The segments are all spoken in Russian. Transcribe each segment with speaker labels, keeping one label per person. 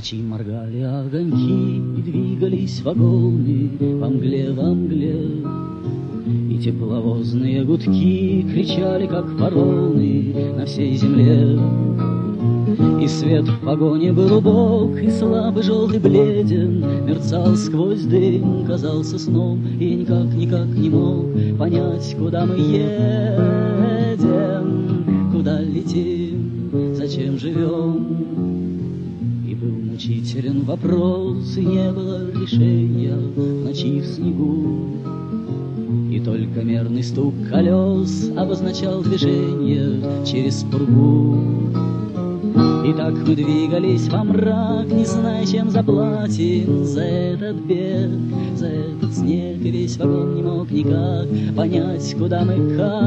Speaker 1: ночи моргали огоньки, и двигались вагоны во мгле, во мгле. И тепловозные гудки кричали, как вороны на всей земле. И свет в вагоне был убог, и слабый желтый бледен, мерцал сквозь дым, казался сном, и я никак не мог понять, куда мы едем, куда летим, зачем живем. И был мучителен вопрос, и не было решения в ночи в снегу. И только мерный стук колес обозначал движение через пургу. И так мы двигались во мрак, не зная, чем заплатим за этот бег, за этот снег. И весь вагон не мог никак понять, куда мы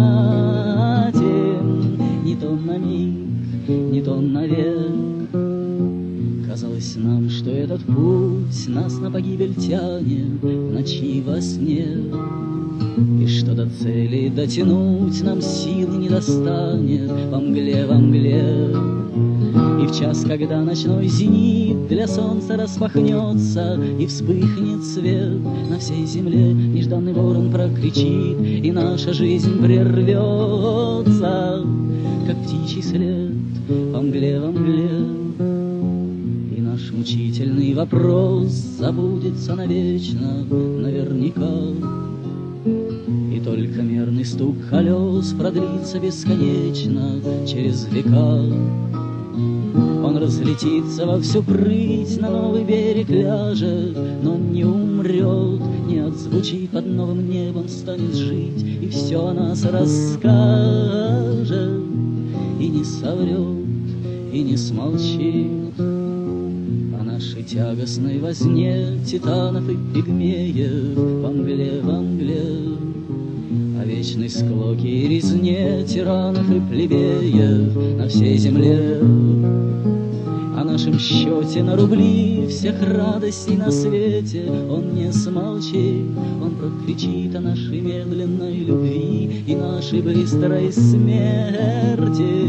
Speaker 1: катим. Не то на миг, не то навек. Казалось нам, что этот путь нас на погибель тянет в ночи во сне. И что до цели дотянуть нам силы не достанет во мгле, во мгле. И в час, когда ночной зенит для солнца распахнется и вспыхнет свет на всей земле, нежданный ворон прокричит, и наша жизнь прервется, как птичий след во мгле, во мгле. И наш мучительный вопрос забудется навечно, наверняка. И только мерный стук колес продлится бесконечно через века. Он разлетится во всю прыть, на новый берег ляжет, но не умрет, не отзвучит под новым небом, станет жить, и все о нас расскажет, и не соврет, и не смолчит о нашей тягостной возне титанов и пигмеев во мгле, во мгле. О вечной склоке и резне тиранов и плебеев на всей земле. О нашем счете на рубли всех радостей на свете он не смолчит, он прокричит о нашей медленной любви и нашей быстрой смерти.